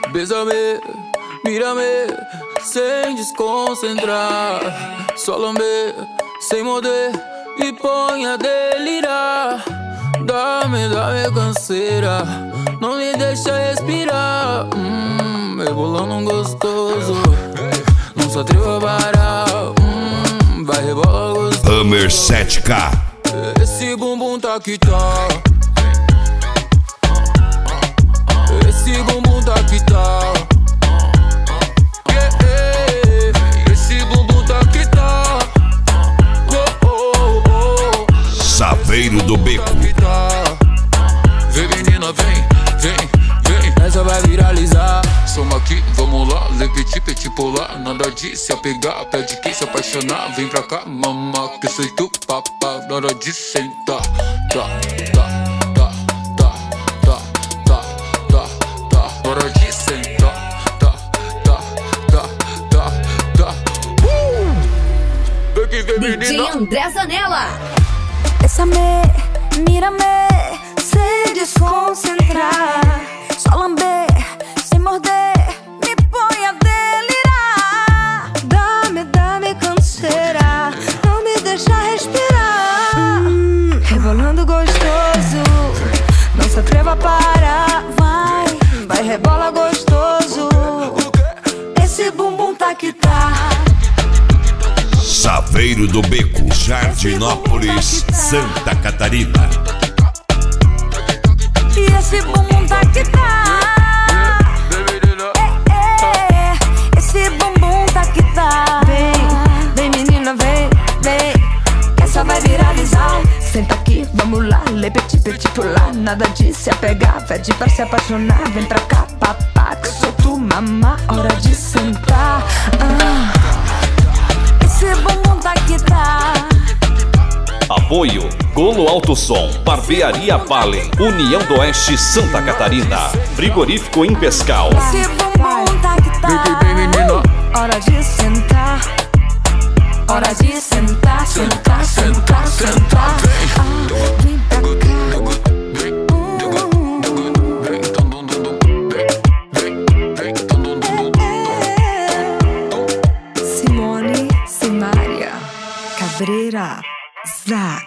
Bésame, mírame, sem desconcentrar. Só lamber, sem morder, e põe a delirar. Dá-me canseira, não me deixa respirar. Rebolando gostoso, não se atreva a parar. Vai rebola gostoso. Hammer 7K. Esse bumbum tá que tá. Esse bumbum tá que tá. Esse bumbum tá que tá. Saveiro do Beco. Vem menina, vem. Essa vai viralizar. Soma aqui, vamos lá. Le petit polar. Nada de se apegar, pede que se apaixonar. Vem pra cá, mamá, que sou tu, papá. Nada de sentar. Hora de sentar. Vem que vem menina. DJ André Zanella. Bésame, mírame, sem desconcentrar. Só lamber, sem morder, me põe a delirar. Dá-me canseira, não me deixa respirar. Rebolando gostoso, não se atreva a parar. Vai rebola gostoso. Esse bumbum tá que tá. Saveiro do Beco, Jardinópolis, Santa Catarina. E esse bumbum tá que tá. Esse bumbum tá que tá. Vem menina, vem. Essa vai viralizar. Senta aqui, vamos lá. Le petit pular. Nada de se apegar, pede pra se apaixonar. Vem pra cá, papá, que sou tu, mamá. Hora de sentar. Esse bumbum tá que tá. Apoio Golo Alto Som, Barbearia Valen, União do Oeste, Santa Catarina, Frigorífico em Pescal. Esse bumbum tá que tá. Vem menina. Hora de sentar. Hora de sentar. Vem pra cá. Simone, Simaria, Cabreira, Zá.